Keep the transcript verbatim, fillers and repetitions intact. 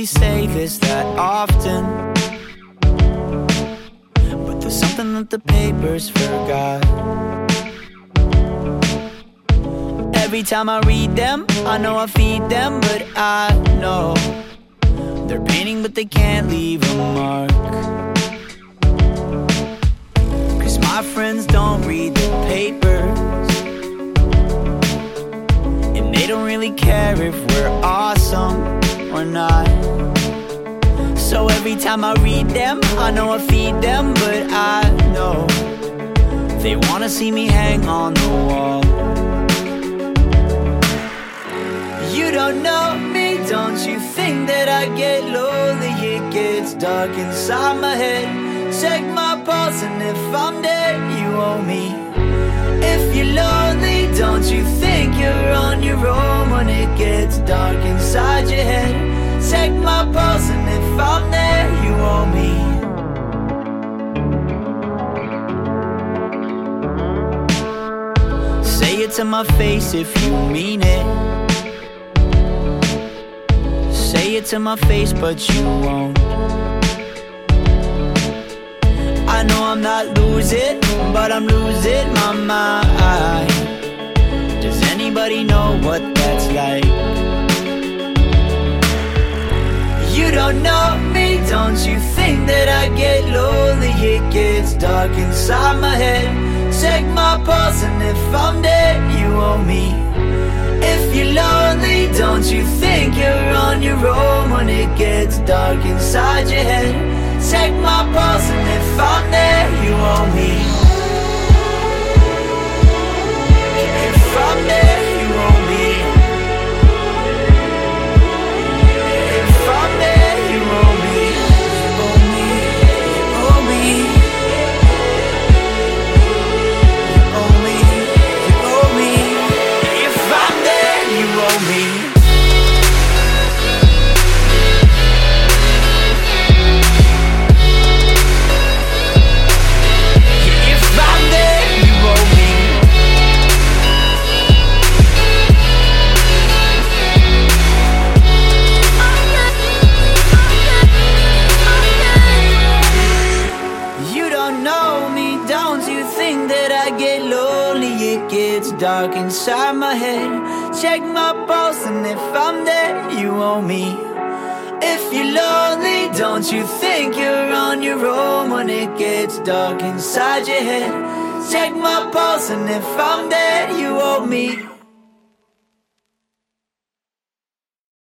really say this that often, but there's something that the papers forgot. Every time I read them, I know I feed them, but I know they're painting but they can't leave a mark. Cause my friends don't read the papers, and they don't really care if we're awesome or not. So every time I read them, I know I feed them, but I know they wanna see me hang on the wall. You don't know me, don't you think that I get lonely? It gets dark inside my head. Check my pulse and if I'm dead, you owe me. If you're lonely, don't you think you're on your own when it gets dark inside your head? Check my pulse and if I'm there, you owe me. Say it to my face if you mean it. Say it to my face, but you won't. I know I'm not losing, but I'm losing my mind. Does anybody know what that's like? You don't know me, don't you think that I get lonely? It gets dark inside my head. Check my pulse and if I'm dead, you owe me. If you're lonely, don't you think you're on your own when it gets dark inside your head? Check my pulse and if I'm there, you owe me. If I'm there, you owe me. If I'm there, you owe me. You owe me, you owe me. You owe me, you owe me. If I'm there, you owe me. Dark inside my head. Check my pulse and if I'm there, you owe me. If you're lonely, don't you think you're on your own when it gets dark inside your head? Check my pulse and if I'm there, you owe me.